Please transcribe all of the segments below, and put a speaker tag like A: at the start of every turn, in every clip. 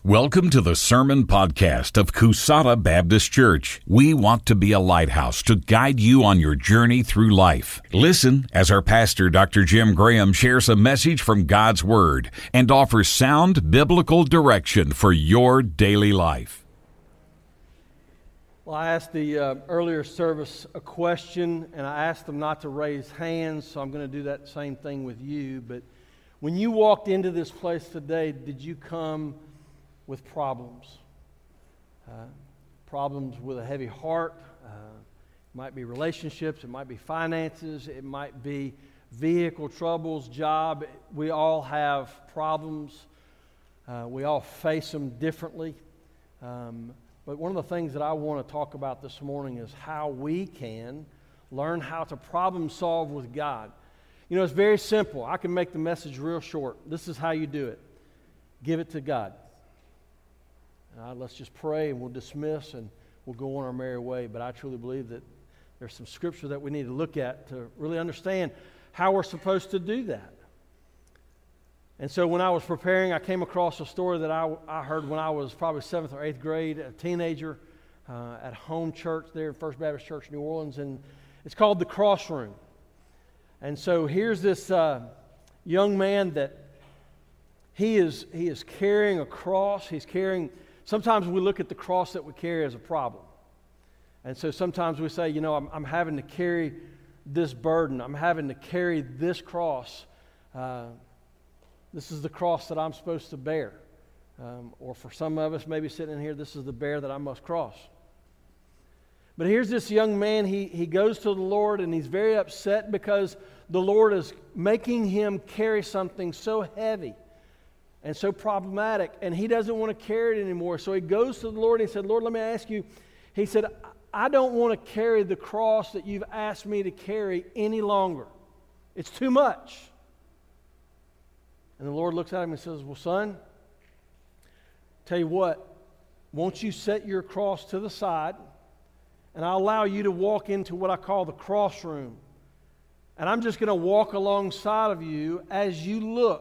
A: Welcome to the Sermon Podcast of Coushatta Baptist Church. We want to be a lighthouse to guide you on your journey through life. Listen as our pastor, Dr. Jim Graham, shares a message from God's Word and offers sound biblical direction for your daily life.
B: Well, I asked the earlier service a question, and I asked them not to raise hands, so I'm going to do that same thing with you. But when you walked into this place today, did you come with problems? Problems with a heavy heart. It might be relationships, it might be finances, it might be vehicle troubles, job. We all have problems. We all face them differently. But one of the things that I want to talk about this morning is how we can learn how to problem solve with God. You know, it's very simple. I can make the message real short. This is how you do it. Give it to God. Let's just pray and we'll dismiss and we'll go on our merry way. But I truly believe that there's some scripture that we need to look at to really understand how we're supposed to do that. And so when I was preparing, I came across a story that I heard when I was probably 7th or 8th grade, a teenager at home church there in First Baptist Church, New Orleans. And it's called The Crossroom. And so here's this young man that he is carrying a cross. He's carrying... Sometimes we look at the cross that we carry as a problem. And so sometimes we say, you know, I'm having to carry this burden. I'm having to carry this cross. This is the cross that I'm supposed to bear. Or for some of us, maybe sitting in here, this is the bear that I must cross. But here's this young man. He goes to the Lord and he's very upset because the Lord is making him carry something so heavy and so problematic, and he doesn't want to carry it anymore. So he goes to the Lord and he said, Lord, let me ask you. He said, I don't want to carry the cross that you've asked me to carry any longer. It's too much. And the Lord looks at him and says, well, son, tell you what, won't you set your cross to the side, and I'll allow you to walk into what I call the crossroom. And I'm just going to walk alongside of you as you look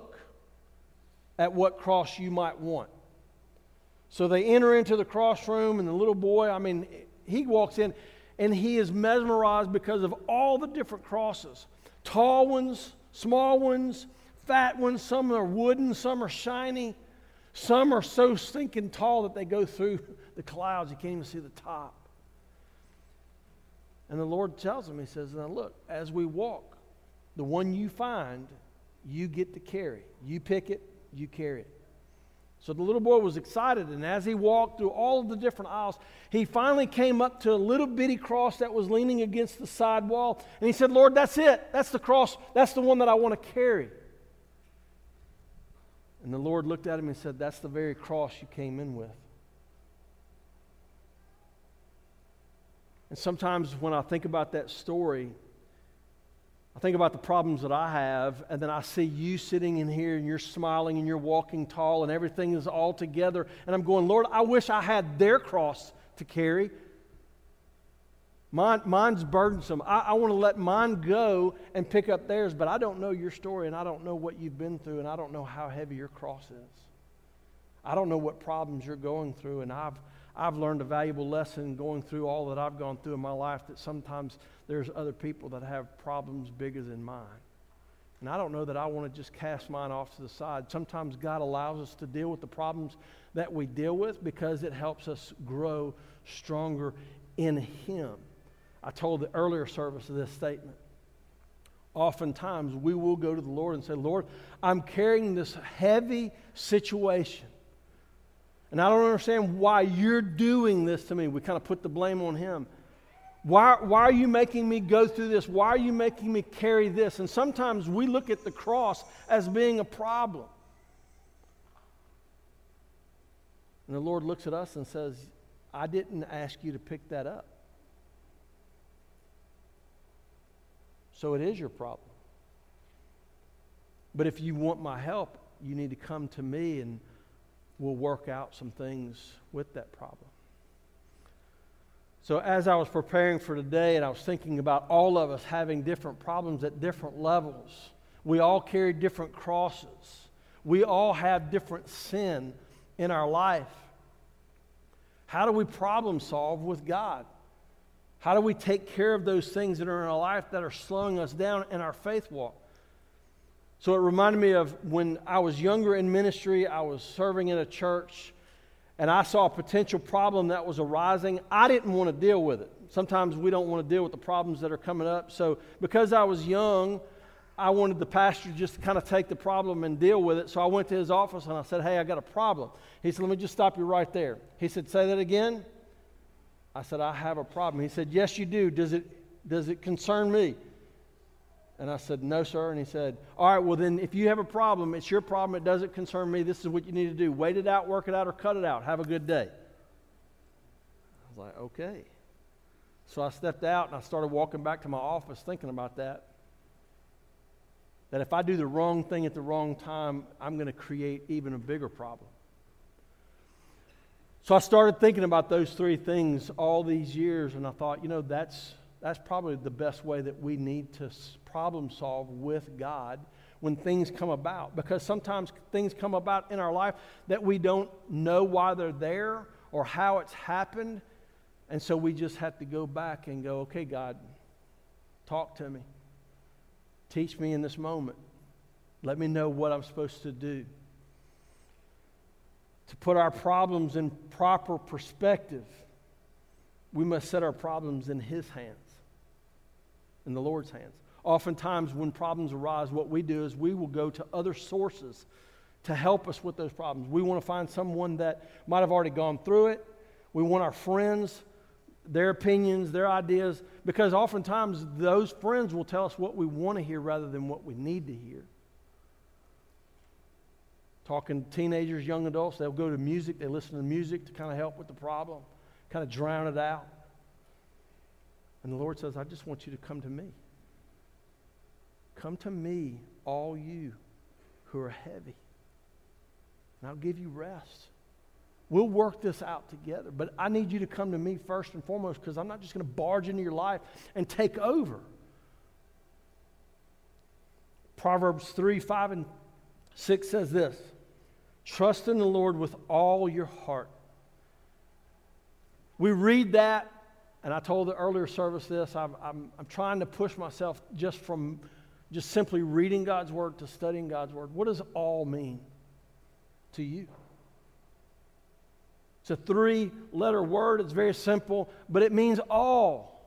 B: at what cross you might want. So they enter into the crossroom, and the little boy, he walks in, and he is mesmerized because of all the different crosses. Tall ones, small ones, fat ones. Some are wooden, some are shiny. Some are so stinking tall that they go through the clouds. You can't even see the top. And the Lord tells him, he says, now look, as we walk, the one you find, you get to carry. You pick it, you carry it. So the little boy was excited, and as he walked through all of the different aisles, he finally came up to a little bitty cross that was leaning against the side wall, and he said, Lord, that's it. That's the cross. That's the one that I want to carry. And the Lord looked at him and said, that's the very cross you came in with. And sometimes when I think about that story, I think about the problems that I have, and then I see you sitting in here, and you're smiling, and you're walking tall, and everything is all together. And I'm going, Lord, I wish I had their cross to carry. Mine's burdensome. I want to let mine go and pick up theirs, but I don't know your story, and I don't know what you've been through, and I don't know how heavy your cross is. I don't know what problems you're going through, and I've learned a valuable lesson going through all that I've gone through in my life, that sometimes there's other people that have problems bigger than mine. And I don't know that I want to just cast mine off to the side. Sometimes God allows us to deal with the problems that we deal with because it helps us grow stronger in Him. I told the earlier service of this statement. Oftentimes we will go to the Lord and say, Lord, I'm carrying this heavy situation. And I don't understand why you're doing this to me. We kind of put the blame on Him. Why are you making me go through this? Why are you making me carry this? And sometimes we look at the cross as being a problem. And the Lord looks at us and says, I didn't ask you to pick that up. So it is your problem. But if you want my help, you need to come to me and we'll work out some things with that problem. So as I was preparing for today and I was thinking about all of us having different problems at different levels, we all carry different crosses. We all have different sin in our life, how do we problem solve with God? How do we take care of those things that are in our life that are slowing us down in our faith walk? So it reminded me of when I was younger in ministry, I was serving in a church, and I saw a potential problem that was arising. I didn't want to deal with it. Sometimes we don't want to deal with the problems that are coming up. So because I was young, I wanted the pastor just to kind of take the problem and deal with it. So I went to his office and I said, hey, I got a problem. He said, let me just stop you right there. He said, say that again. I said, I have a problem. He said, yes, you do. Does it concern me? And I said, no, sir. And he said, all right, well then if you have a problem, it's your problem. It doesn't concern me. This is what you need to do. Wait it out, work it out, or cut it out. Have a good day. I was like, okay. So I stepped out and I started walking back to my office thinking about that. That if I do the wrong thing at the wrong time, I'm going to create even a bigger problem. So I started thinking about those three things all these years, and I thought, that's probably the best way that we need to problem solve with God when things come about. Because sometimes things come about in our life that we don't know why they're there or how it's happened. And so we just have to go back and go, okay, God, talk to me. Teach me in this moment. Let me know what I'm supposed to do. To put our problems in proper perspective, we must set our problems in His hands, in the Lord's hands. Oftentimes when problems arise, what we do is we will go to other sources to help us with those problems. We want to find someone that might have already gone through it. We want our friends, their opinions, their ideas, because oftentimes those friends will tell us what we want to hear rather than what we need to hear. Talking to teenagers, young adults, they'll go to music, they listen to music to kind of help with the problem, kind of drown it out. And the Lord says, I just want you to come to me. Come to me, all you who are heavy, and I'll give you rest. We'll work this out together, but I need you to come to me first and foremost, because I'm not just going to barge into your life and take over. Proverbs 3, 5, and 6 says this: trust in the Lord with all your heart. We read that, and I told the earlier service this, I'm trying to push myself just from just simply reading God's Word to studying God's Word. What does all mean to you? It's a 3-letter word. It's very simple, but it means all.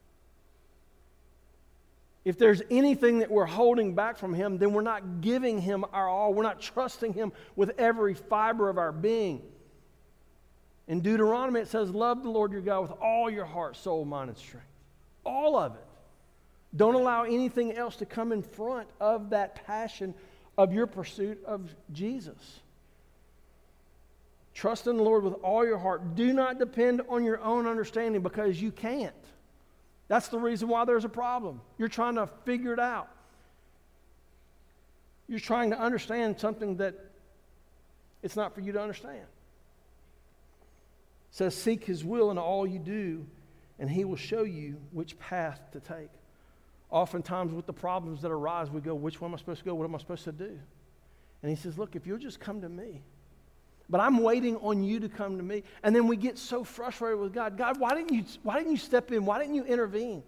B: If there's anything that we're holding back from Him, then we're not giving Him our all. We're not trusting Him with every fiber of our being. In Deuteronomy, it says, love the Lord your God with all your heart, soul, mind, and strength. All of it. Don't allow anything else to come in front of that passion of your pursuit of Jesus. Trust in the Lord with all your heart. Do not depend on your own understanding, because you can't. That's the reason why there's a problem. You're trying to figure it out. You're trying to understand something that it's not for you to understand. It says, seek His will in all you do, and He will show you which path to take. Oftentimes with the problems that arise, we go, which one am I supposed to go? What am I supposed to do? And He says, look, if you'll just come to me. But I'm waiting on you to come to me. And then we get so frustrated with God. God, why didn't you step in? Why didn't you intervene?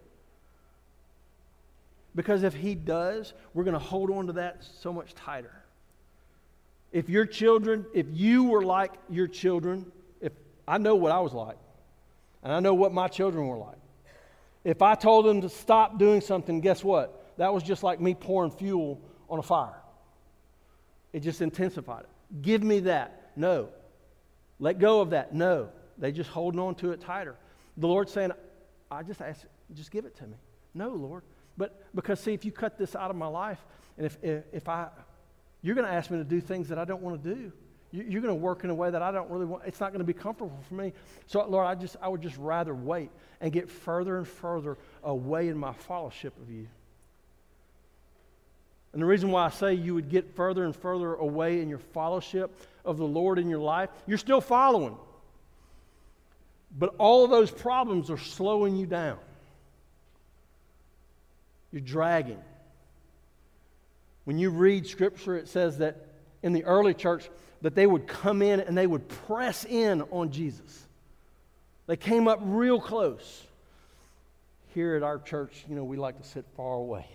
B: Because if He does, we're going to hold on to that so much tighter. If your children, if you were like your children, if I know what I was like, and I know what my children were like. If I told them to stop doing something, guess what? That was just like me pouring fuel on a fire. It just intensified it. Give me that. No. Let go of that. No. They just holding on to it tighter. The Lord's saying, I just ask, just give it to me. No, Lord. But because see, if you cut this out of my life, and if you're going to ask me to do things that I don't want to do. You're going to work in a way that I don't really want. It's not going to be comfortable for me. So, Lord, I would just rather wait and get further and further away in my fellowship of you. And the reason why I say you would get further and further away in your fellowship of the Lord in your life, you're still following. But all of those problems are slowing you down. You're dragging. When you read Scripture, it says that in the early church, that they would come in and they would press in on Jesus. They came up real close. Here at our church, we like to sit far away.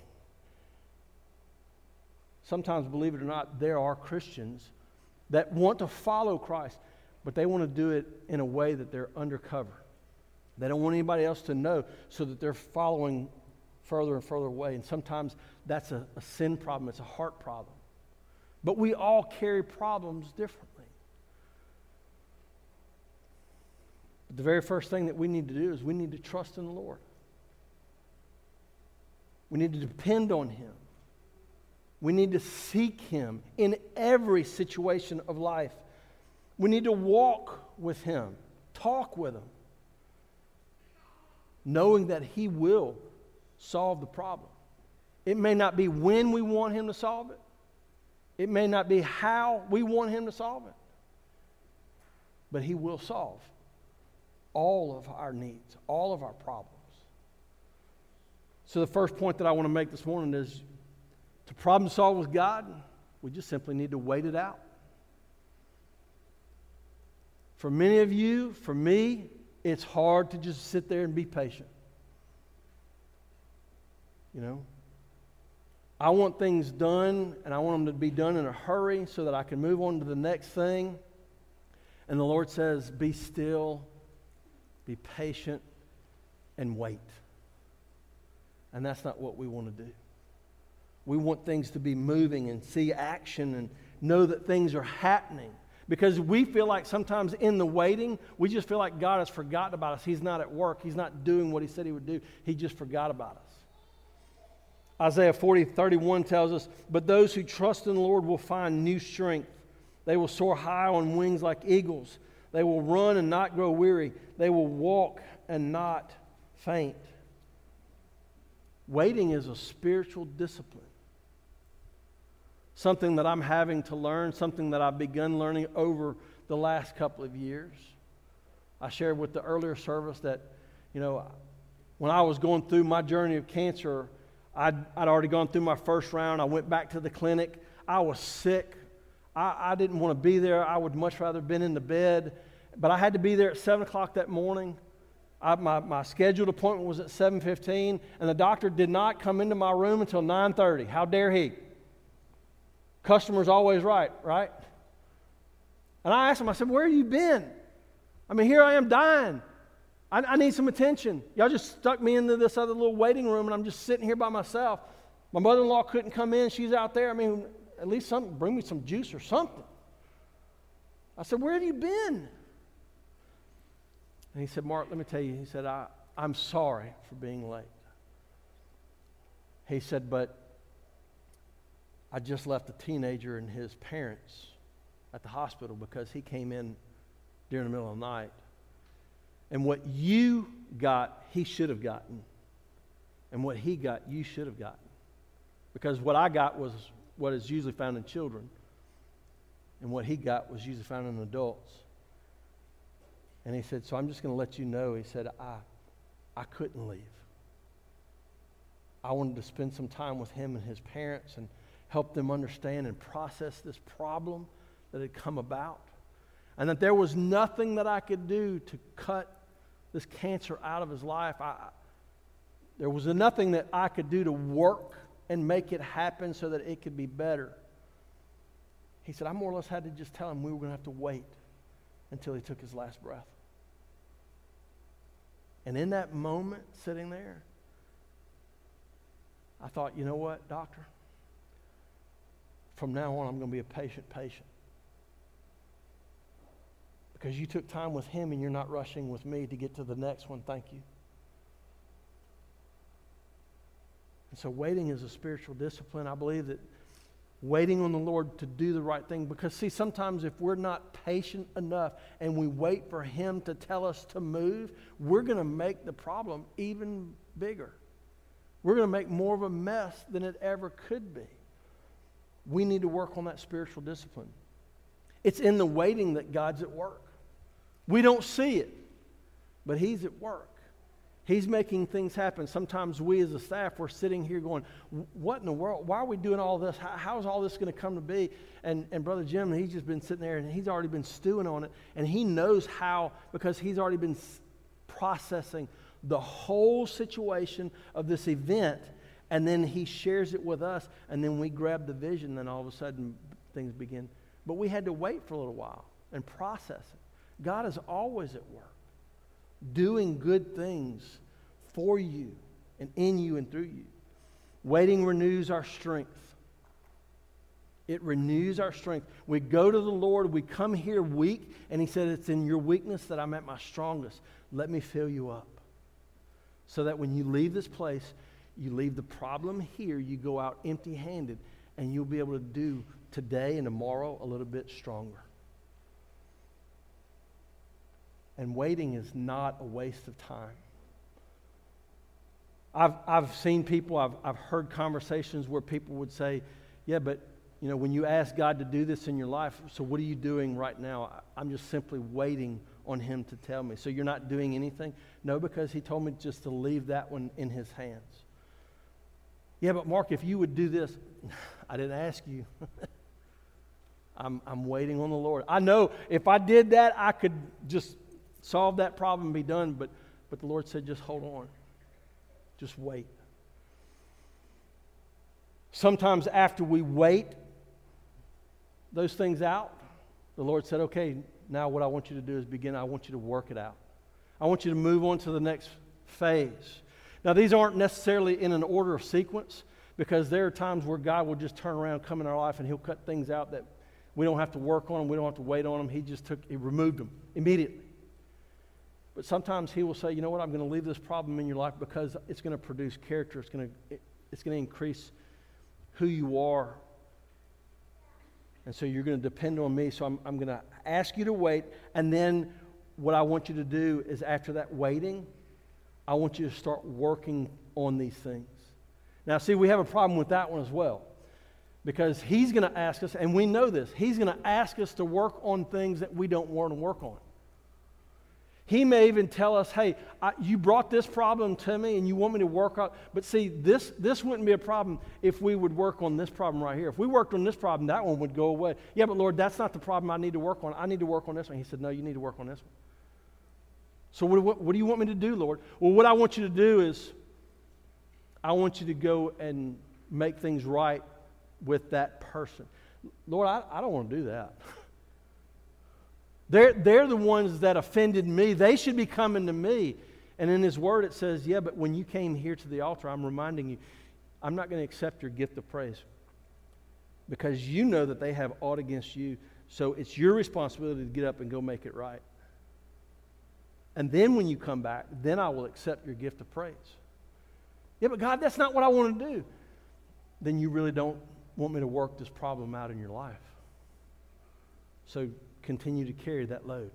B: Sometimes, believe it or not, there are Christians that want to follow Christ, but they want to do it in a way that they're undercover. They don't want anybody else to know, so that they're following further and further away. And sometimes that's a sin problem. It's a heart problem. But we all carry problems differently. But the very first thing that we need to do is we need to trust in the Lord. We need to depend on Him. We need to seek Him in every situation of life. We need to walk with Him, talk with Him, knowing that He will solve the problem. It may not be when we want Him to solve it. It may not be how we want Him to solve it. But He will solve all of our needs, all of our problems. So the first point that I want to make this morning is, to problem solve with God, we just simply need to wait it out. For many of you, for me, it's hard to just sit there and be patient. I want things done, and I want them to be done in a hurry so that I can move on to the next thing. And the Lord says, be still, be patient, and wait. And that's not what we want to do. We want things to be moving and see action and know that things are happening. Because we feel like sometimes in the waiting, we just feel like God has forgotten about us. He's not at work. He's not doing what He said He would do. He just forgot about us. Isaiah 40:31 tells us, but those who trust in the Lord will find new strength. They will soar high on wings like eagles. They will run and not grow weary. They will walk and not faint. Waiting is a spiritual discipline. Something that I'm having to learn, something that I've begun learning over the last couple of years. I shared with the earlier service that, when I was going through my journey of cancer, I'd already gone through my first round. I went back to the clinic. I was sick. I didn't want to be there. I would much rather have been in the bed. But I had to be there at 7 o'clock that morning. My scheduled appointment was at 7:15, and the doctor did not come into my room until 9:30. How dare he? Customer's always right? And I asked him, I said, where have you been? Here I am dying. I need some attention. Y'all just stuck me into this other little waiting room, and I'm just sitting here by myself. My mother-in-law couldn't come in. She's out there. At least bring me some juice or something. I said, where have you been? And he said, Mark, let me tell you. He said, I'm sorry for being late. He said, but I just left a teenager and his parents at the hospital because he came in during the middle of the night. And what you got, he should have gotten. And what he got, you should have gotten. Because what I got was what is usually found in children. And what he got was usually found in adults. And he said, so I'm just going to let you know, he said, I couldn't leave. I wanted to spend some time with him and his parents and help them understand and process this problem that had come about. And that there was nothing that I could do to cut this cancer out of his life. There was nothing that I could do to work and make it happen so that it could be better. He said, I more or less had to just tell him we were going to have to wait until he took his last breath. And in that moment, sitting there, I thought, you know what, doctor? From now on, I'm going to be a patient. Because you took time with him and you're not rushing with me to get to the next one. Thank you. And so waiting is a spiritual discipline. I believe that waiting on the Lord to do the right thing. Because see, sometimes if we're not patient enough and we wait for him to tell us to move, we're going to make the problem even bigger. We're going to make more of a mess than it ever could be. We need to work on that spiritual discipline. It's in the waiting that God's at work. We don't see it, but he's at work. He's making things happen. Sometimes we as a staff, we're sitting here going, what in the world? Why are we doing all this? How is all this going to come to be? And Brother Jim, he's just been sitting there and he's already been stewing on it. And he knows how, because he's already been processing the whole situation of this event. And then he shares it with us. And then we grab the vision. Then all of a sudden things begin. But we had to wait for a little while and process it. God is always at work, doing good things for you and in you and through you. Waiting renews our strength. It renews our strength. We go to the Lord, we come here weak, and he said, it's in your weakness that I'm at my strongest. Let me fill you up. So that when you leave this place, you leave the problem here, you go out empty-handed, and you'll be able to do today and tomorrow a little bit stronger. And waiting is not a waste of time. I've seen people, I've heard conversations where people would say, yeah, but when you ask God to do this in your life, so what are you doing right now? I'm just simply waiting on him to tell me. So you're not doing anything? No, because he told me just to leave that one in his hands. Yeah, but Mark, if you would do this, I didn't ask you. I'm waiting on the Lord. I know if I did that, I could just solve that problem and be done, but the Lord said, just hold on. Just wait. Sometimes after we wait those things out, the Lord said, okay, now what I want you to do is I want you to work it out. I want you to move on to the next phase. Now, these aren't necessarily in an order of sequence, because there are times where God will just turn around, come in our life, and he'll cut things out that we don't have to work on them, we don't have to wait on them. He removed them immediately. But sometimes he will say, you know what, I'm going to leave this problem in your life because it's going to produce character. It's going to increase who you are. And so you're going to depend on me. So I'm going to ask you to wait. And then what I want you to do is, after that waiting, I want you to start working on these things. Now, see, we have a problem with that one as well. Because he's going to ask us, and we know this, he's going to ask us to work on things that we don't want to work on. He may even tell us, hey, you brought this problem to me and you want me to work on, but see, this wouldn't be a problem if we would work on this problem right here. If we worked on this problem, that one would go away. Yeah, but Lord, that's not the problem I need to work on. I need to work on this one. He said, no, you need to work on this one. So what do you want me to do, Lord? Well, what I want you to do is, I want you to go and make things right with that person. Lord, I don't want to do that. They're the ones that offended me. They should be coming to me. And in his word it says, yeah, but when you came here to the altar, I'm reminding you, I'm not going to accept your gift of praise. Because you know that they have aught against you. So it's your responsibility to get up and go make it right. And then when you come back, then I will accept your gift of praise. Yeah, but God, that's not what I want to do. Then you really don't want me to work this problem out in your life. So continue to carry that load.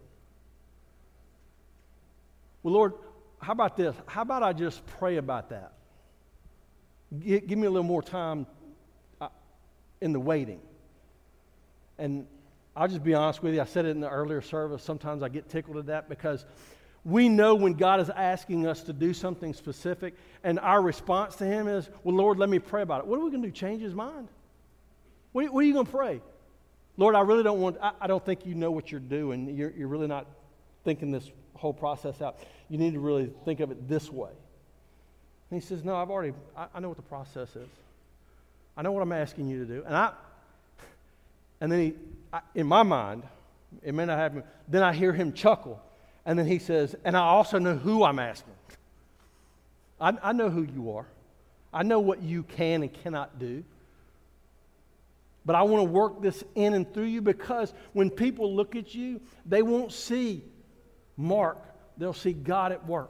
B: Well, Lord, how about this? How about I just pray about that? Give me a little more time in the waiting. And I'll just be honest with you. I said it in the earlier service. Sometimes I get tickled at that because we know when God is asking us to do something specific, and our response to him is, well, Lord, let me pray about it. What are we going to do? Change his mind? What are you going to pray? Lord, I really don't want, I don't think you know what you're doing. You're really not thinking this whole process out. You need to really think of it this way. And he says, no, I know what the process is. I know what I'm asking you to do. And then in my mind, it may not happen, then I hear him chuckle. And then he says, and I also know who I'm asking. I know who you are. I know what you can and cannot do. But I want to work this in and through you, because when people look at you, they won't see Mark. They'll see God at work.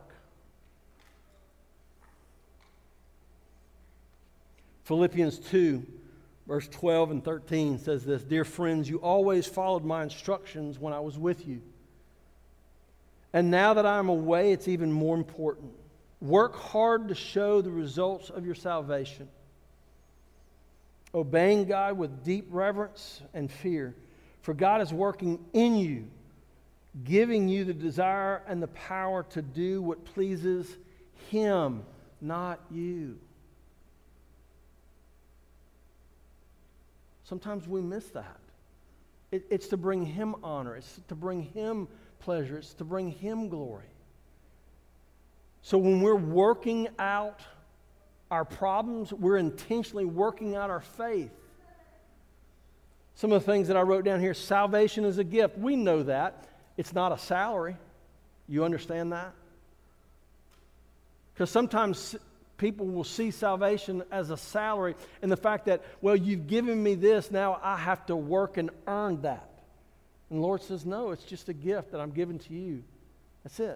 B: Philippians 2, verse 12 and 13 says this, dear friends, you always followed my instructions when I was with you. And now that I am away, it's even more important. Work hard to show the results of your salvation, obeying God with deep reverence and fear. For God is working in you, giving you the desire and the power to do what pleases Him, not you. Sometimes we miss that. It's to bring Him honor. It's to bring Him pleasure. It's to bring Him glory. So when we're working out our problems, we're intentionally working out our faith. Some of the things that I wrote down here, salvation is a gift. We know that. It's not a salary. You understand that? Because sometimes people will see salvation as a salary, and the fact that, well, you've given me this, now I have to work and earn that. And the Lord says, no, it's just a gift that I'm giving to you. That's it.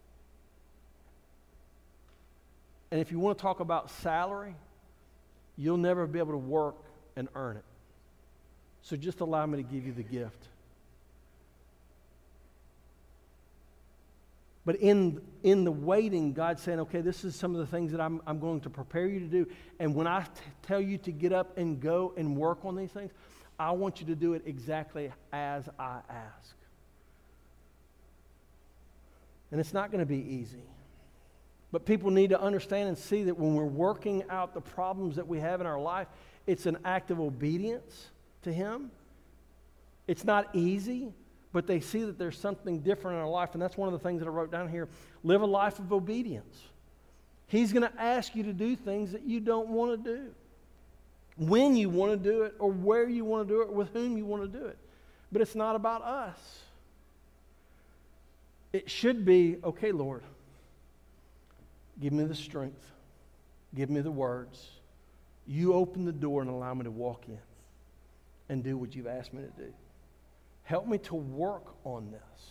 B: And if you want to talk about salary, you'll never be able to work and earn it. So just allow me to give you the gift. But in the waiting, God's saying, okay, this is some of the things that I'm going to prepare you to do. And when I tell you to get up and go and work on these things, I want you to do it exactly as I ask. And it's not going to be easy. But people need to understand and see that when we're working out the problems that we have in our life, it's an act of obedience to Him. It's not easy, but they see that there's something different in our life, and that's one of the things that I wrote down here. Live a life of obedience. He's going to ask you to do things that you don't want to do, when you want to do it, or where you want to do it, or with whom you want to do it. But it's not about us. It should be, okay, Lord, give me the strength. Give me the words. You open the door and allow me to walk in and do what you've asked me to do. Help me to work on this.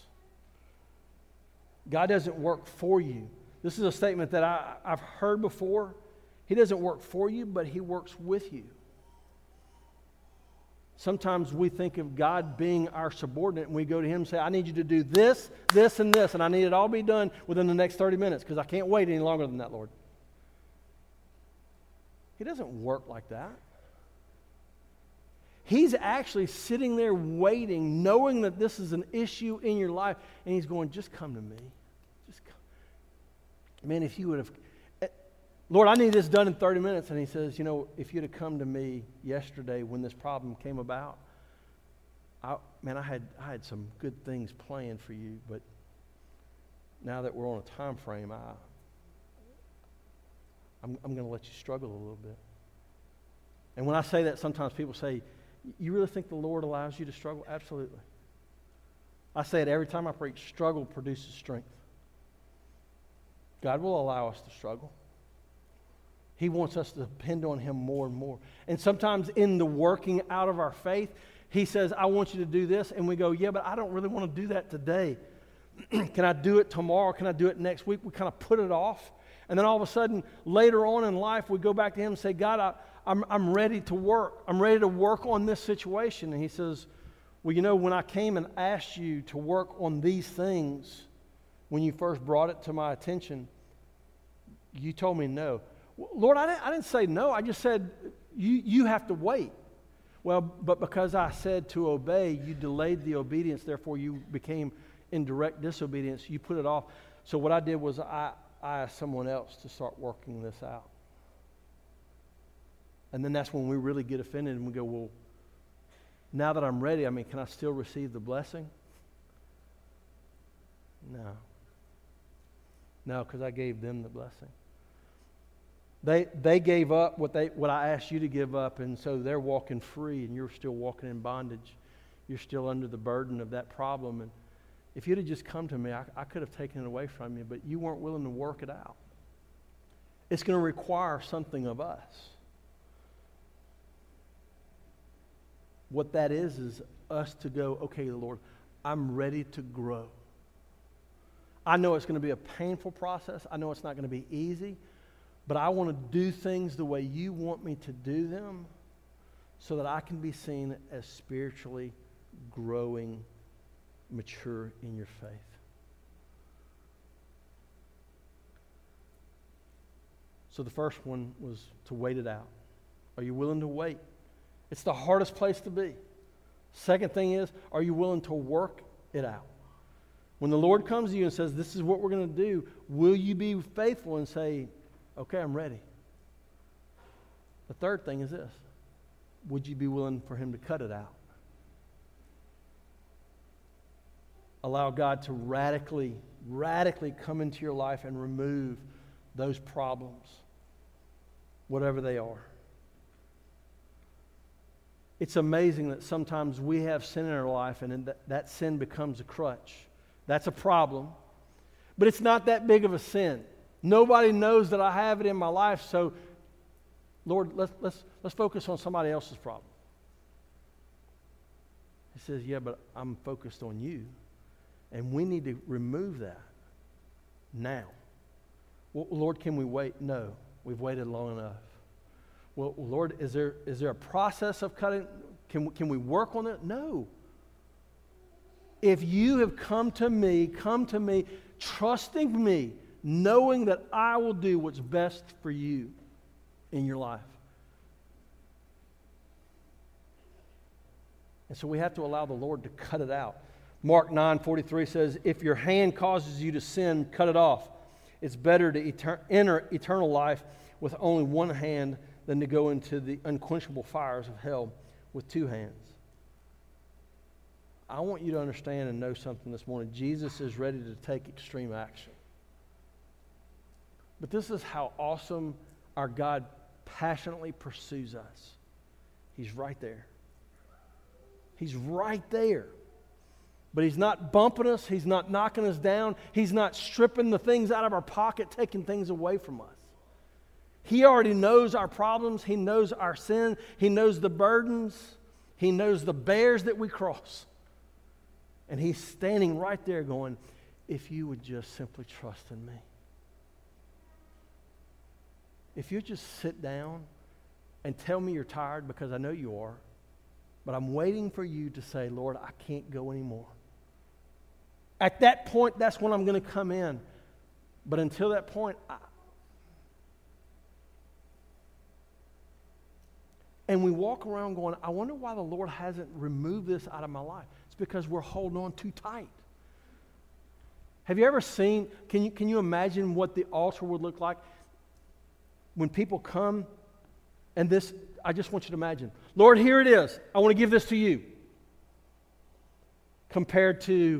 B: God doesn't work for you. This is a statement that I've heard before. He doesn't work for you, but He works with you. Sometimes we think of God being our subordinate, and we go to Him and say, I need you to do this, this, and this, and I need it all be done within the next 30 minutes because I can't wait any longer than that, Lord. He doesn't work like that. He's actually sitting there waiting, knowing that this is an issue in your life, and He's going, just come to me. Just come. Man, if you would have, Lord, I need this done in 30 minutes. And He says, if you'd have come to me yesterday when this problem came about, I had some good things planned for you, but now that we're on a time frame, I'm going to let you struggle a little bit. And when I say that, sometimes people say, you really think the Lord allows you to struggle? Absolutely. I say it every time I preach, struggle produces strength. God will allow us to struggle. He wants us to depend on Him more and more. And sometimes in the working out of our faith, He says, I want you to do this. And we go, yeah, but I don't really want to do that today. Can I do it tomorrow? Can I do it next week? We kind of put it off. And then all of a sudden, later on in life, we go back to Him and say, God, I'm ready to work. I'm ready to work on this situation. And He says, well, when I came and asked you to work on these things, when you first brought it to my attention, you told me no. Lord, I didn't say no. I just said, you have to wait. Well, but because I said to obey, you delayed the obedience. Therefore, you became in direct disobedience. You put it off. So what I did was I asked someone else to start working this out. And then that's when we really get offended and we go, well, now that I'm ready, can I still receive the blessing? No, because I gave them the blessing. They gave up what I asked you to give up, and so they're walking free, and you're still walking in bondage. You're still under the burden of that problem. And if you'd have just come to me, I could have taken it away from you, but you weren't willing to work it out. It's going to require something of us. What that is us to go, okay, Lord, I'm ready to grow. I know it's going to be a painful process. I know it's not going to be easy. But I want to do things the way you want me to do them so that I can be seen as spiritually growing, mature in your faith. So the first one was to wait it out. Are you willing to wait? It's the hardest place to be. Second thing is, are you willing to work it out? When the Lord comes to you and says, this is what we're going to do, will you be faithful and say, okay, I'm ready? The third thing is this. Would you be willing for him to cut it out? Allow God to radically come into your life and remove those problems, whatever they are. It's amazing that sometimes we have sin in our life and that sin becomes a crutch. That's a problem. But it's not that big of a sin. Nobody knows that I have it in my life, so Lord, let's focus on somebody else's problem. He says, yeah, but I'm focused on you. And we need to remove that now. Well, Lord, can we wait? No, we've waited long enough. Well, Lord, is there a process of cutting? Can we work on it? No. If you have come to me, trusting me, knowing that I will do what's best for you in your life. And so we have to allow the Lord to cut it out. Mark 9:43 says, if your hand causes you to sin, cut it off. It's better to enter eternal life with only one hand than to go into the unquenchable fires of hell with two hands. I want you to understand and know something this morning. Jesus is ready to take extreme action. But this is how awesome our God passionately pursues us. He's right there. He's right there. But he's not bumping us. He's not knocking us down. He's not stripping the things out of our pocket, taking things away from us. He already knows our problems. He knows our sin. He knows the burdens. He knows the bears that we cross. And he's standing right there going, if you would just simply trust in me. If you just sit down and tell me you're tired, because I know you are, but I'm waiting for you to say, Lord, I can't go anymore. At that point, that's when I'm going to come in. But until that point, and we walk around going, I wonder why the Lord hasn't removed this out of my life. It's because we're holding on too tight. Have you ever seen, can you imagine what the altar would look like when people come and this, I just want you to imagine, Lord, here it is. I want to give this to you. Compared to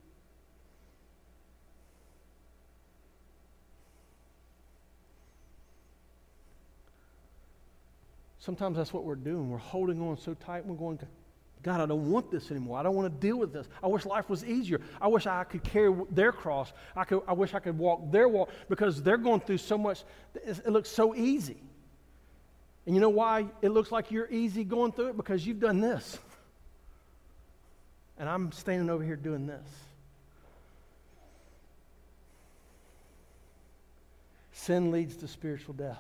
B: sometimes that's what we're doing. We're holding on so tight. We're going, God, I don't want this anymore. I don't want to deal with this. I wish life was easier. I wish I could carry their cross. I wish I could walk their walk because they're going through so much. It looks so easy. And you know why it looks like you're easy going through it? Because you've done this. And I'm standing over here doing this. Sin leads to spiritual death.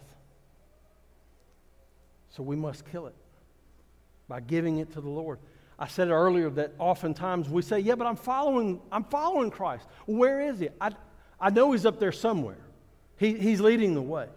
B: So we must kill it by giving it to the Lord. I said earlier that oftentimes we say, yeah, but I'm following Christ. Where is he? I know he's up there somewhere. He's leading the way.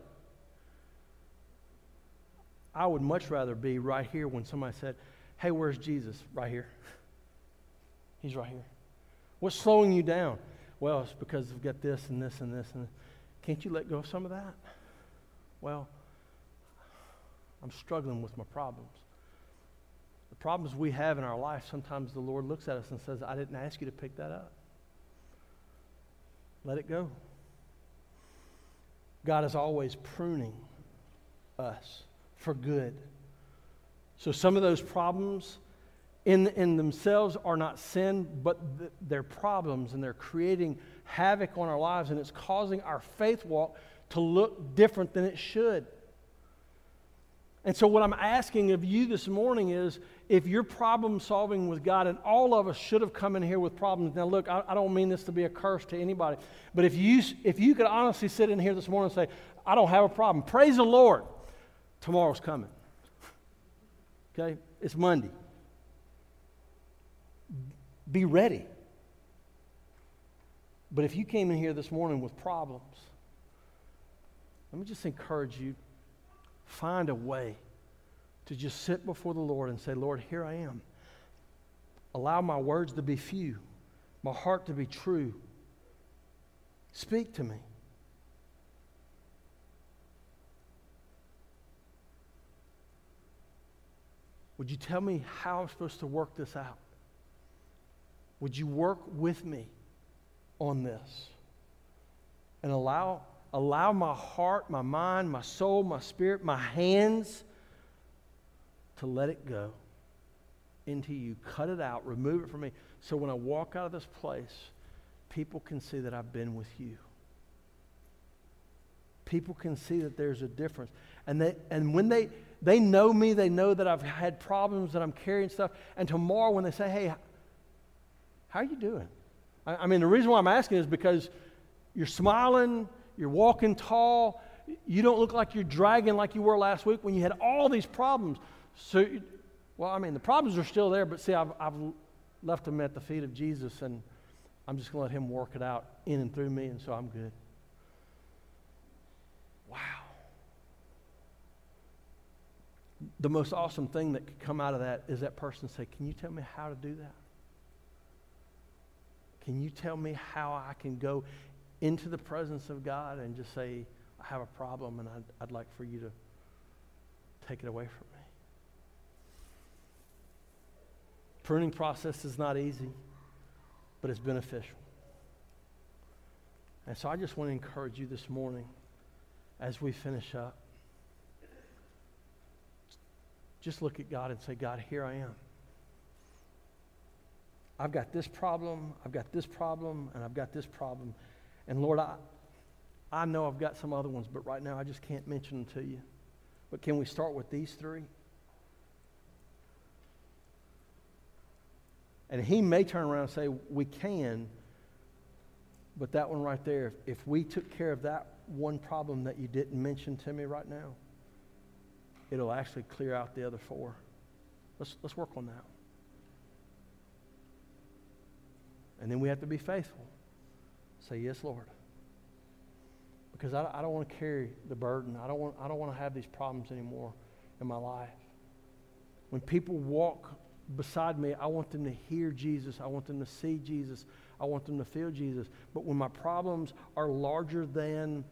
B: I would much rather be right here when somebody said, hey, where's Jesus? Right here. He's right here. What's slowing you down? Well, it's because I've got this and this and this. And can't you let go of some of that? Well, I'm struggling with my problems. The problems we have in our life, sometimes the Lord looks at us and says, I didn't ask you to pick that up. Let it go. God is always pruning us for good. So some of those problems in themselves are not sin, but they're problems, and they're creating havoc on our lives, and it's causing our faith walk to look different than it should. And so what I'm asking of you this morning is, if you're problem solving with God, and all of us should have come in here with problems. Now look, I don't mean this to be a curse to anybody, but if you could honestly sit in here this morning and say, I don't have a problem, praise the Lord. Tomorrow's coming. Okay? It's Monday. Be ready. But if you came in here this morning with problems, let me just encourage you, find a way to just sit before the Lord and say, Lord, here I am. Allow my words to be few, my heart to be true. Speak to me. Would you tell me how I'm supposed to work this out? Would you work with me on this? And allow my heart, my mind, my soul, my spirit, my hands to let it go into you. Cut it out. Remove it from me. So when I walk out of this place, people can see that I've been with you. People can see that there's a difference. And when they know me, they know that I've had problems, that I'm carrying stuff. And tomorrow when they say, hey, how are you doing? I mean, the reason why I'm asking is because you're smiling, you're walking tall, you don't look like you're dragging like you were last week when you had all these problems. So, well, I mean, the problems are still there, but see, I've left them at the feet of Jesus, and I'm just going to let him work it out in and through me, and so I'm good. Wow. The most awesome thing that could come out of that is that person say, can you tell me how to do that? Can you tell me how I can go into the presence of God and just say, I have a problem and I'd like for you to take it away from me? Pruning process is not easy, but it's beneficial. And so I just want to encourage you this morning as we finish up. Just look at God and say, God, here I am. I've got this problem, and I've got this problem. And Lord, I know I've got some other ones, but right now I just can't mention them to you. But can we start with these three? And he may turn around and say, we can, but that one right there, if we took care of that one problem that you didn't mention to me right now, it'll actually clear out the other four. Let's work on that. And then we have to be faithful. Say, yes, Lord. Because I don't want to carry the burden. I don't want to have these problems anymore in my life. When people walk beside me, I want them to hear Jesus. I want them to see Jesus. I want them to feel Jesus. But when my problems are larger than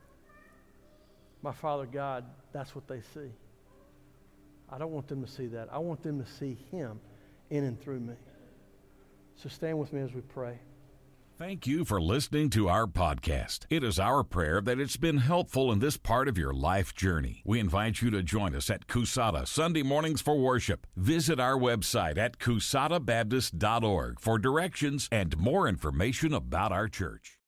B: my Father God, that's what they see. I don't want them to see that. I want them to see him in and through me. So stand with me as we pray.
A: Thank you for listening to our podcast. It is our prayer that it's been helpful in this part of your life journey. We invite you to join us at Coushatta Sunday mornings for worship. Visit our website at CoushattaBaptist.org for directions and more information about our church.